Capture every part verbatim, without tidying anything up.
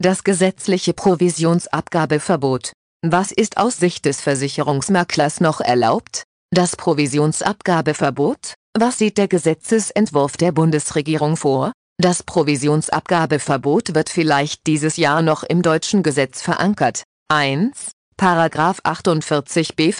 Das gesetzliche Provisionsabgabeverbot. Was ist aus Sicht des Versicherungsmaklers noch erlaubt? Das Provisionsabgabeverbot? Was sieht der Gesetzesentwurf der Bundesregierung vor? Das Provisionsabgabeverbot wird vielleicht dieses Jahr noch im deutschen Gesetz verankert. eins. Paragraph achtundvierzig b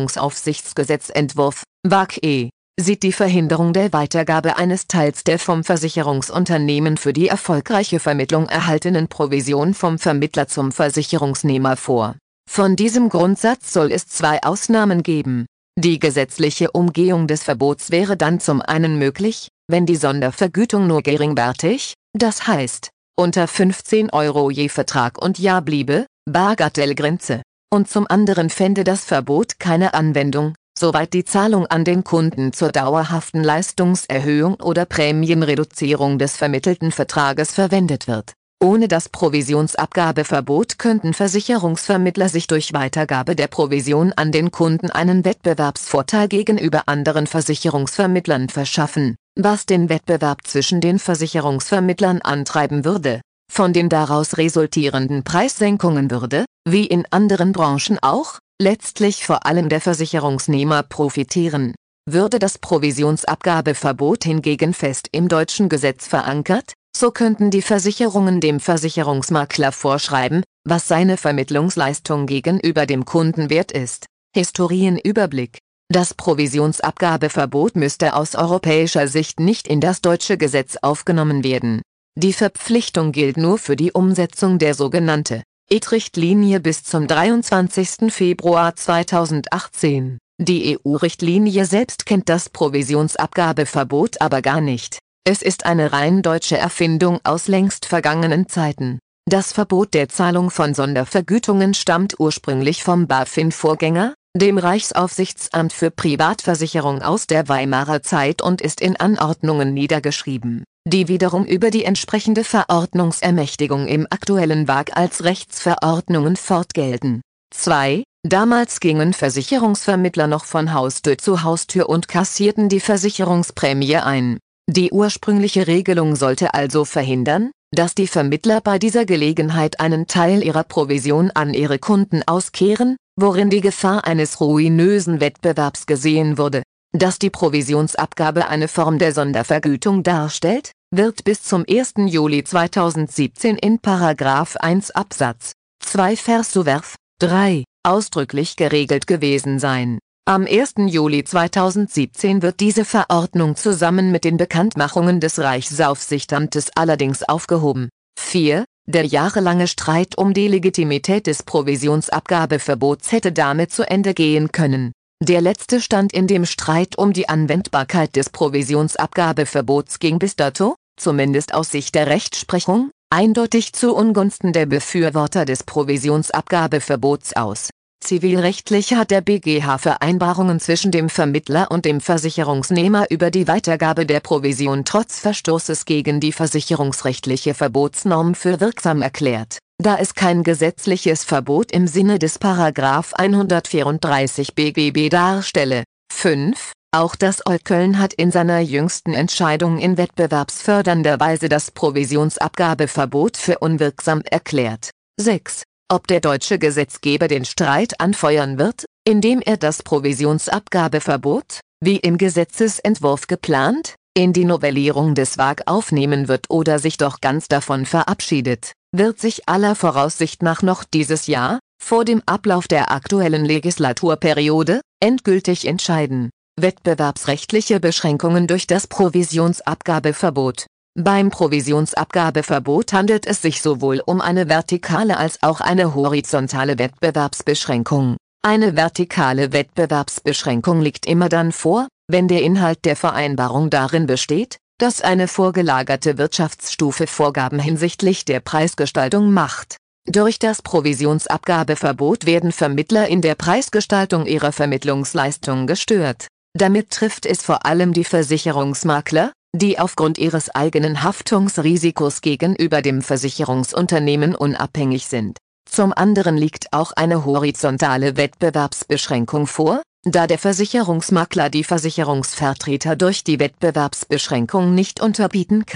Versicherungsaufsichtsgesetzentwurf, W A G E, sieht die Verhinderung der Weitergabe eines Teils der vom Versicherungsunternehmen für die erfolgreiche Vermittlung erhaltenen Provision vom Vermittler zum Versicherungsnehmer vor. Von diesem Grundsatz soll es zwei Ausnahmen geben. Die gesetzliche Umgehung des Verbots wäre dann zum einen möglich, wenn die Sondervergütung nur geringwertig, das heißt, unter fünfzehn Euro je Vertrag und Jahr bliebe, Bagatellgrenze, und zum anderen fände das Verbot keine Anwendung, soweit die Zahlung an den Kunden zur dauerhaften Leistungserhöhung oder Prämienreduzierung des vermittelten Vertrages verwendet wird. Ohne das Provisionsabgabeverbot könnten Versicherungsvermittler sich durch Weitergabe der Provision an den Kunden einen Wettbewerbsvorteil gegenüber anderen Versicherungsvermittlern verschaffen, was den Wettbewerb zwischen den Versicherungsvermittlern antreiben würde. Von den daraus resultierenden Preissenkungen würde, wie in anderen Branchen auch, letztlich vor allem der Versicherungsnehmer profitieren. Würde das Provisionsabgabeverbot hingegen fest im deutschen Gesetz verankert, so könnten die Versicherungen dem Versicherungsmakler vorschreiben, was seine Vermittlungsleistung gegenüber dem Kunden wert ist. Historienüberblick. Das Provisionsabgabeverbot müsste aus europäischer Sicht nicht in das deutsche Gesetz aufgenommen werden. Die Verpflichtung gilt nur für die Umsetzung der sogenannten E T-Richtlinie bis zum dreiundzwanzigsten Februar zweitausendachtzehn. Die E U-Richtlinie selbst kennt das Provisionsabgabeverbot aber gar nicht. Es ist eine rein deutsche Erfindung aus längst vergangenen Zeiten. Das Verbot der Zahlung von Sondervergütungen stammt ursprünglich vom BaFin-Vorgänger, dem Reichsaufsichtsamt für Privatversicherung aus der Weimarer Zeit und ist in Anordnungen niedergeschrieben, die wiederum über die entsprechende Verordnungsermächtigung im aktuellen W A G als Rechtsverordnungen fortgelten. zwei. Damals gingen Versicherungsvermittler noch von Haustür zu Haustür und kassierten die Versicherungsprämie ein. Die ursprüngliche Regelung sollte also verhindern, dass die Vermittler bei dieser Gelegenheit einen Teil ihrer Provision an ihre Kunden auskehren, worin die Gefahr eines ruinösen Wettbewerbs gesehen wurde. Dass die Provisionsabgabe eine Form der Sondervergütung darstellt, wird bis zum ersten Juli zweitausendsiebzehn in Paragraph eins Absatz zwei Versuverf drei ausdrücklich geregelt gewesen sein. Am ersten Juli zweitausendsiebzehn wird diese Verordnung zusammen mit den Bekanntmachungen des Reichsaufsichtsamtes allerdings aufgehoben. vier. Der jahrelange Streit um die Legitimität des Provisionsabgabeverbots hätte damit zu Ende gehen können. Der letzte Stand in dem Streit um die Anwendbarkeit des Provisionsabgabeverbots ging bis dato, zumindest aus Sicht der Rechtsprechung, eindeutig zu Ungunsten der Befürworter des Provisionsabgabeverbots aus. Zivilrechtlich hat der B G H Vereinbarungen zwischen dem Vermittler und dem Versicherungsnehmer über die Weitergabe der Provision trotz Verstoßes gegen die versicherungsrechtliche Verbotsnorm für wirksam erklärt, da es kein gesetzliches Verbot im Sinne des Paragraph hundertvierunddreißig B G B darstelle. fünf. Auch das O L Köln hat in seiner jüngsten Entscheidung in wettbewerbsfördernder Weise das Provisionsabgabeverbot für unwirksam erklärt. sechs. Ob der deutsche Gesetzgeber den Streit anfeuern wird, indem er das Provisionsabgabeverbot, wie im Gesetzesentwurf geplant, in die Novellierung des W A G aufnehmen wird oder sich doch ganz davon verabschiedet, wird sich aller Voraussicht nach noch dieses Jahr, vor dem Ablauf der aktuellen Legislaturperiode, endgültig entscheiden. Wettbewerbsrechtliche Beschränkungen durch das Provisionsabgabeverbot. Beim Provisionsabgabeverbot handelt es sich sowohl um eine vertikale als auch eine horizontale Wettbewerbsbeschränkung. Eine vertikale Wettbewerbsbeschränkung liegt immer dann vor, wenn der Inhalt der Vereinbarung darin besteht, dass eine vorgelagerte Wirtschaftsstufe Vorgaben hinsichtlich der Preisgestaltung macht. Durch das Provisionsabgabeverbot werden Vermittler in der Preisgestaltung ihrer Vermittlungsleistung gestört. Damit trifft es vor allem die Versicherungsmakler, die aufgrund ihres eigenen Haftungsrisikos gegenüber dem Versicherungsunternehmen unabhängig sind. Zum anderen liegt auch eine horizontale Wettbewerbsbeschränkung vor, da der Versicherungsmakler die Versicherungsvertreter durch die Wettbewerbsbeschränkung nicht unterbieten kann.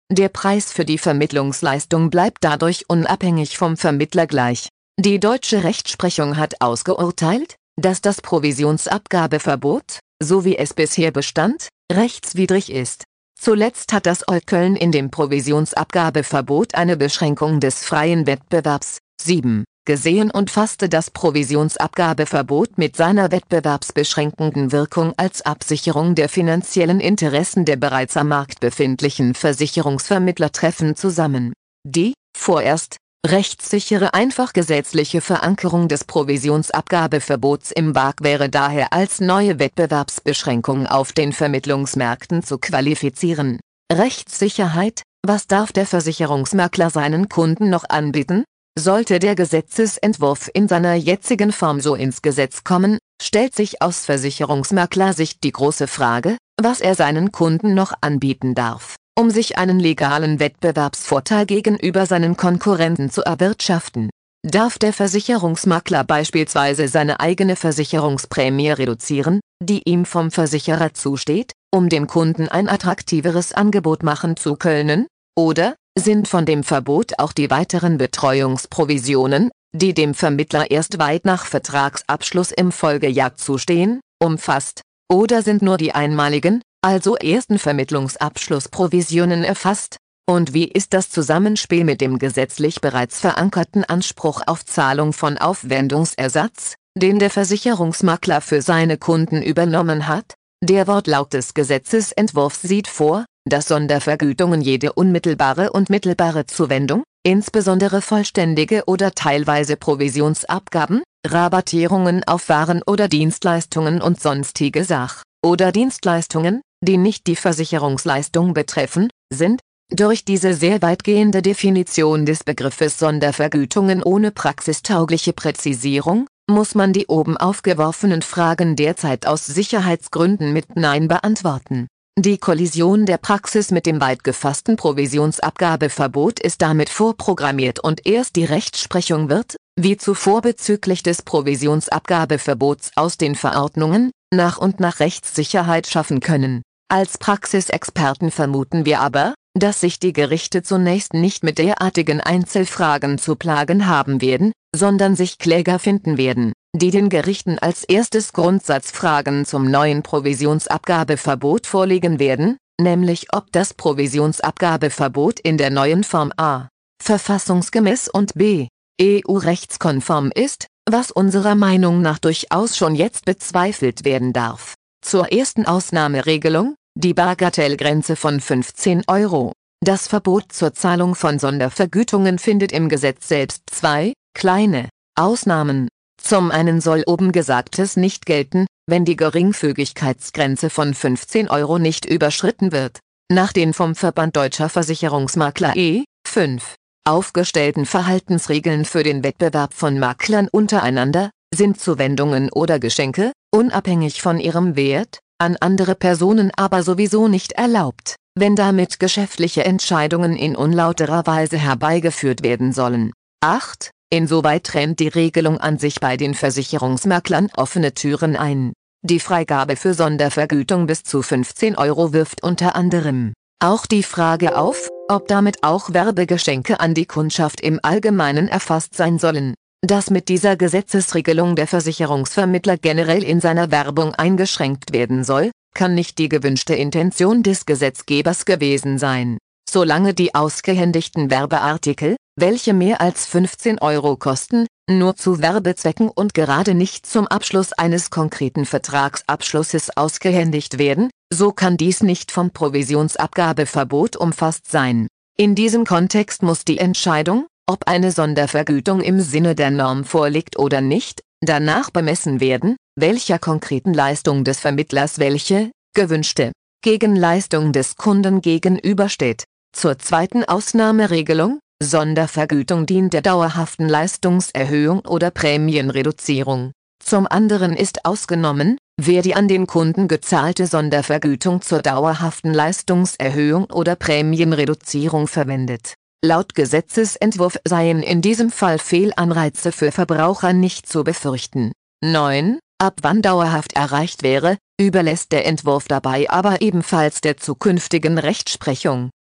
Der Preis für die Vermittlungsleistung bleibt dadurch unabhängig vom Vermittler gleich. Die deutsche Rechtsprechung hat ausgeurteilt, dass das Provisionsabgabeverbot, so wie es bisher bestand, rechtswidrig ist. Zuletzt hat das O L Köln in dem Provisionsabgabeverbot eine Beschränkung des freien Wettbewerbs, sieben, gesehen und fasste das Provisionsabgabeverbot mit seiner wettbewerbsbeschränkenden Wirkung als Absicherung der finanziellen Interessen der bereits am Markt befindlichen Versicherungsvermittler treffend zusammen. Die, vorerst, rechtssichere einfach gesetzliche Verankerung des Provisionsabgabeverbots im W A G wäre daher als neue Wettbewerbsbeschränkung auf den Vermittlungsmärkten zu qualifizieren. Rechtssicherheit: Was darf der Versicherungsmakler seinen Kunden noch anbieten? Sollte der Gesetzesentwurf in seiner jetzigen Form so ins Gesetz kommen, stellt sich aus Versicherungsmaklersicht die große Frage, was er seinen Kunden noch anbieten darf, um sich einen legalen Wettbewerbsvorteil gegenüber seinen Konkurrenten zu erwirtschaften. Darf der Versicherungsmakler beispielsweise seine eigene Versicherungsprämie reduzieren, die ihm vom Versicherer zusteht, um dem Kunden ein attraktiveres Angebot machen zu können? Oder sind von dem Verbot auch die weiteren Betreuungsprovisionen, die dem Vermittler erst weit nach Vertragsabschluss im Folgejahr zustehen, umfasst? Oder sind nur die einmaligen, also ersten Vermittlungsabschlussprovisionen erfasst? Und wie ist das Zusammenspiel mit dem gesetzlich bereits verankerten Anspruch auf Zahlung von Aufwendungsersatz, den der Versicherungsmakler für seine Kunden übernommen hat? Der Wortlaut des Gesetzesentwurfs sieht vor, dass Sondervergütungen jede unmittelbare und mittelbare Zuwendung, insbesondere vollständige oder teilweise Provisionsabgaben, Rabattierungen auf Waren oder Dienstleistungen und sonstige Sach- oder Dienstleistungen, die nicht die Versicherungsleistung betreffen, sind. Durch diese sehr weitgehende Definition des Begriffes Sondervergütungen ohne praxistaugliche Präzisierung, muss man die oben aufgeworfenen Fragen derzeit aus Sicherheitsgründen mit Nein beantworten. Die Kollision der Praxis mit dem weit gefassten Provisionsabgabeverbot ist damit vorprogrammiert und erst die Rechtsprechung wird, wie zuvor bezüglich des Provisionsabgabeverbots aus den Verordnungen, nach und nach Rechtssicherheit schaffen können. Als Praxisexperten vermuten wir aber, dass sich die Gerichte zunächst nicht mit derartigen Einzelfragen zu plagen haben werden, sondern sich Kläger finden werden, die den Gerichten als erstes Grundsatzfragen zum neuen Provisionsabgabeverbot vorlegen werden, nämlich ob das Provisionsabgabeverbot in der neuen Form a. verfassungsgemäß und b. E U-rechtskonform ist, was unserer Meinung nach durchaus schon jetzt bezweifelt werden darf. Zur ersten Ausnahmeregelung, die Bagatellgrenze von fünfzehn Euro. Das Verbot zur Zahlung von Sondervergütungen findet im Gesetz selbst zwei kleine Ausnahmen. Zum einen soll oben Gesagtes nicht gelten, wenn die Geringfügigkeitsgrenze von fünfzehn Euro nicht überschritten wird. Nach den vom Verband Deutscher Versicherungsmakler E fünf aufgestellten Verhaltensregeln für den Wettbewerb von Maklern untereinander, sind Zuwendungen oder Geschenke, unabhängig von ihrem Wert, an andere Personen aber sowieso nicht erlaubt, wenn damit geschäftliche Entscheidungen in unlauterer Weise herbeigeführt werden sollen. acht. Insoweit trennt die Regelung an sich bei den Versicherungsmaklern offene Türen ein. Die Freigabe für Sondervergütung bis zu fünfzehn Euro wirft unter anderem auch die Frage auf, ob damit auch Werbegeschenke an die Kundschaft im Allgemeinen erfasst sein sollen. Dass mit dieser Gesetzesregelung der Versicherungsvermittler generell in seiner Werbung eingeschränkt werden soll, kann nicht die gewünschte Intention des Gesetzgebers gewesen sein. Solange die ausgehändigten Werbeartikel, welche mehr als fünfzehn Euro kosten, nur zu Werbezwecken und gerade nicht zum Abschluss eines konkreten Vertragsabschlusses ausgehändigt werden, so kann dies nicht vom Provisionsabgabeverbot umfasst sein. In diesem Kontext muss die Entscheidung, ob eine Sondervergütung im Sinne der Norm vorliegt oder nicht, danach bemessen werden, welcher konkreten Leistung des Vermittlers welche, gewünschte, Gegenleistung des Kunden gegenübersteht. Zur zweiten Ausnahmeregelung: Sondervergütung dient der dauerhaften Leistungserhöhung oder Prämienreduzierung. Zum anderen ist ausgenommen, wer die an den Kunden gezahlte Sondervergütung zur dauerhaften Leistungserhöhung oder Prämienreduzierung verwendet. Laut Gesetzesentwurf seien in diesem Fall Fehlanreize für Verbraucher nicht zu befürchten. neun. Ab wann dauerhaft erreicht wäre, überlässt der Entwurf dabei aber ebenfalls der zukünftigen Rechtsprechung.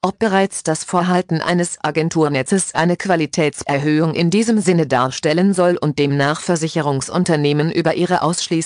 ob bereits das Vorhalten eines Agenturnetzes eine Qualitätserhöhung in diesem Sinne darstellen soll und demnach Versicherungsunternehmen über ihre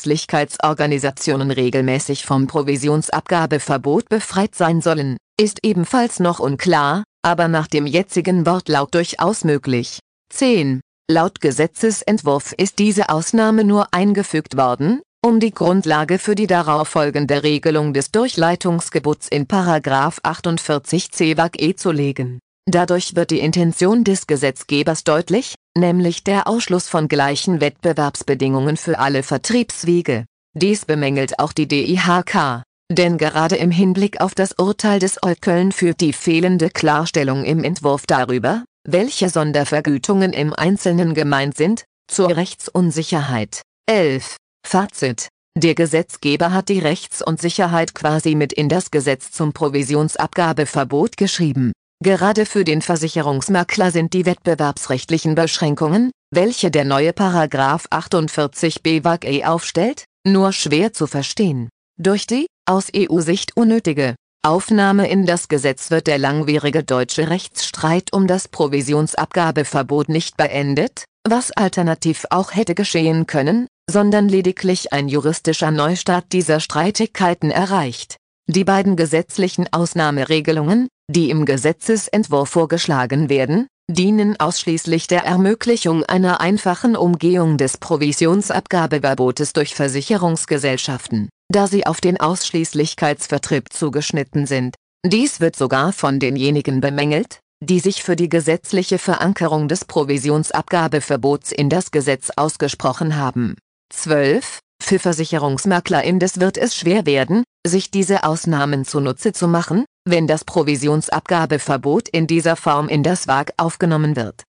Ausschließlichkeitsorganisationen regelmäßig vom Provisionsabgabeverbot befreit sein sollen, ist ebenfalls noch unklar, aber nach dem jetzigen Wortlaut durchaus möglich. zehn. Laut Gesetzesentwurf ist diese Ausnahme nur eingefügt worden, um die Grundlage für die darauffolgende Regelung des Durchleitungsgebots in Paragraph achtundvierzig c WaGE zu legen. Dadurch wird die Intention des Gesetzgebers deutlich, nämlich der Ausschluss von gleichen Wettbewerbsbedingungen für alle Vertriebswege. Dies bemängelt auch die D I H K, denn gerade im Hinblick auf das Urteil des O L Köln führt die fehlende Klarstellung im Entwurf darüber, welche Sondervergütungen im Einzelnen gemeint sind, zur Rechtsunsicherheit. elf. Fazit: Der Gesetzgeber hat die Rechtsunsicherheit quasi mit in das Gesetz zum Provisionsabgabeverbot geschrieben. Gerade für den Versicherungsmakler sind die wettbewerbsrechtlichen Beschränkungen, welche der neue Paragraph achtundvierzig b WaGE aufstellt, nur schwer zu verstehen. Durch die, aus E U-Sicht unnötige, Aufnahme in das Gesetz wird der langwierige deutsche Rechtsstreit um das Provisionsabgabeverbot nicht beendet, was alternativ auch hätte geschehen können, sondern lediglich ein juristischer Neustart dieser Streitigkeiten erreicht. Die beiden gesetzlichen Ausnahmeregelungen, die im Gesetzesentwurf vorgeschlagen werden, dienen ausschließlich der Ermöglichung einer einfachen Umgehung des Provisionsabgabeverbotes durch Versicherungsgesellschaften, da sie auf den Ausschließlichkeitsvertrieb zugeschnitten sind. Dies wird sogar von denjenigen bemängelt, die sich für die gesetzliche Verankerung des Provisionsabgabeverbots in das Gesetz ausgesprochen haben. zwölf. Für Versicherungsmakler indes wird es schwer werden, sich diese Ausnahmen zunutze zu machen, wenn das Provisionsabgabeverbot in dieser Form in das WaG aufgenommen wird.